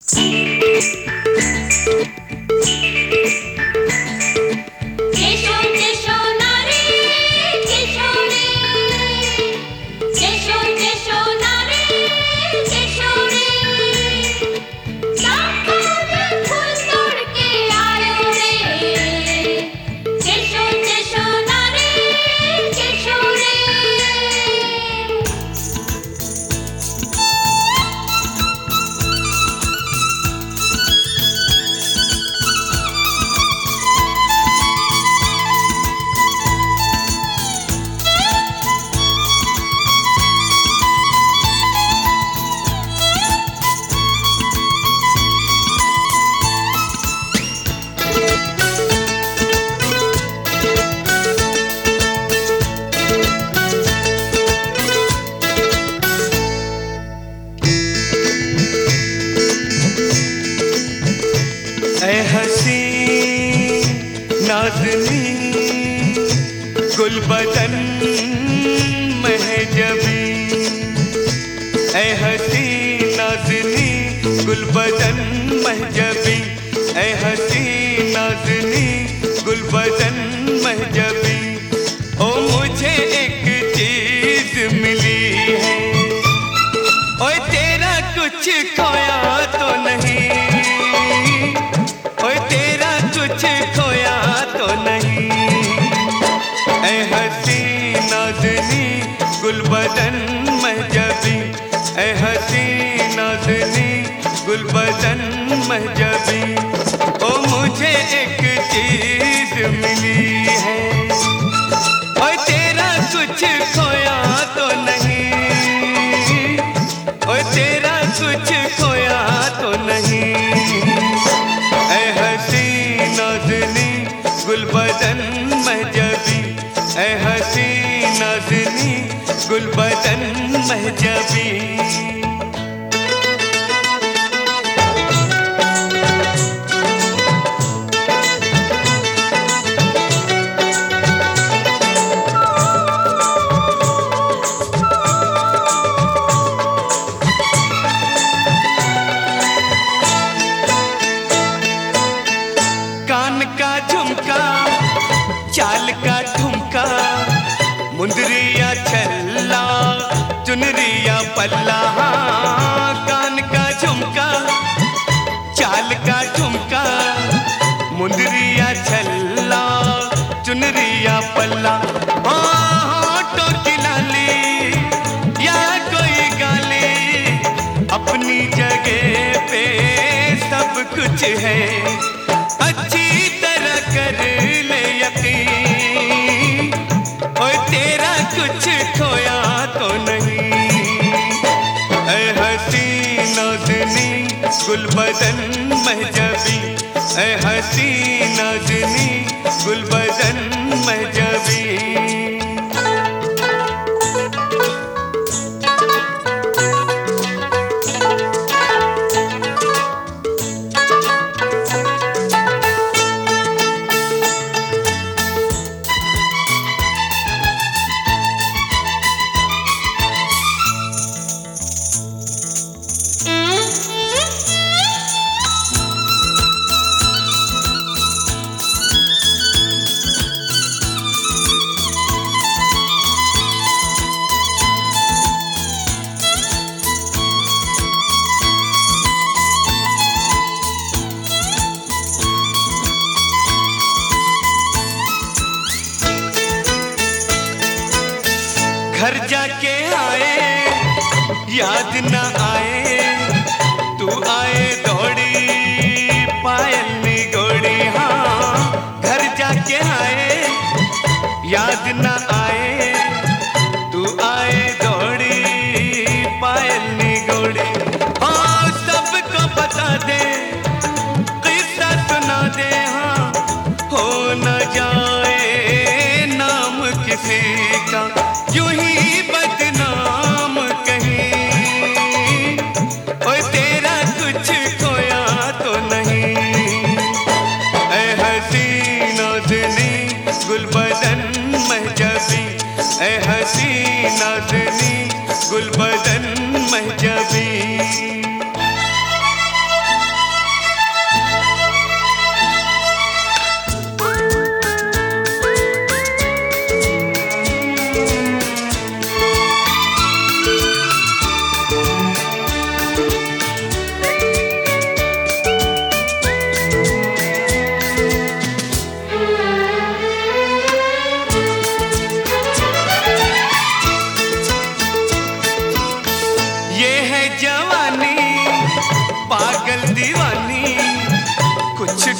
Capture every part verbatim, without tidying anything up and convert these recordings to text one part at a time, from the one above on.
ऐ हसी नाज़नी गुलबदन महजबी, ऐ हसी नाज़नी गुलबदन महजबी, ऐ हसी नाज़नी गुलबदन महजबी। ओ मुझे एक चीज़ मिली है, ओए तेरा कुछ खोया तो नहीं, ओए तेरा कुछ खोया तो नहीं। ऐ हसी नाज़नी गुलबदन महजबी, ऐ हसी नाज़नी गुलबदन महजबी। ओ मुझे एक चीज़ मिली है, ओए तेरा कुछ खोया तो नहीं, ओए तेरा कुछ खोया तो नहीं। ऐ हसी नाज़नी गुलबदन महजबी, ऐ हसी नाज़नी गुलबदन महजबी। कान का झुमका, चाल का ठुमका, मुंदरिया छल्ला, चुनरिया पल्ला। कान का झुमका, चाल का ठुमका, मुंदरिया छल्ला, चुनरिया पल्ला। होठों की लाली या कोई गाली, अपनी जगह पे सब कुछ है। अच्छी तरह कर ले यकीन, ओए तेरा कुछ खोया तो नहीं। ऐ हसी नाज़नी गुलबदन महजबी, ऐ हसी नाज़नी गुलबदन महजबी।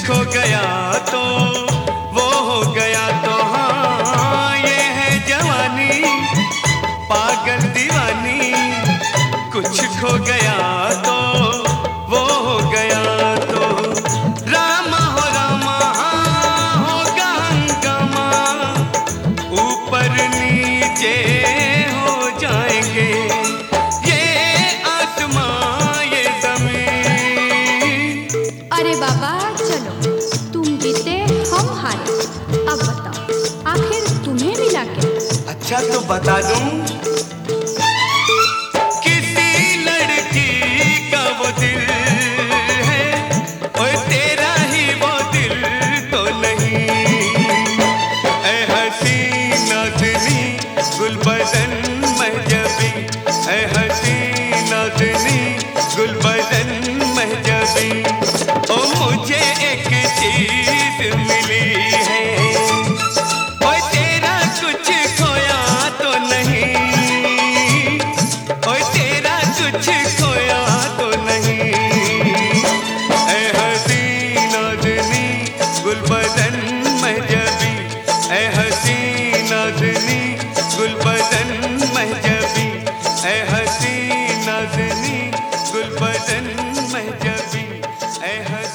खो गया तो वो हो गया तो हाँ ये है जवानी पागल दीवानी। कुछ खो गया तो वो हो गया तो रामा हो रामा हाँ होगा हंगामा। ऊपर नीचे हो जाएंगे ये आसमां ये जमीन। अरे बाबा चलो, तुम जीते हम हारे। अब बताओ आखिर तुम्हें मिला क्या? अच्छा तो बता दूं, किसी लड़की का वो दिल है और तेरा ही वो दिल तो नहीं। ऐ हसीना दिनी गुलबदन महजबी, ऐ हसीना दिनी गुलबदन महजबी। ओ मुझे एक चीज मिली है और तेरा कुछ खोया तो नहीं, और तेरा कुछ खोया तो नहीं। ऐ हसीना दिनी गुलबदन महजबी, ऐ हसीना दिनी गुलबदन महजबी, ऐ हसीना दिनी गुलबदन महजबी, ऐ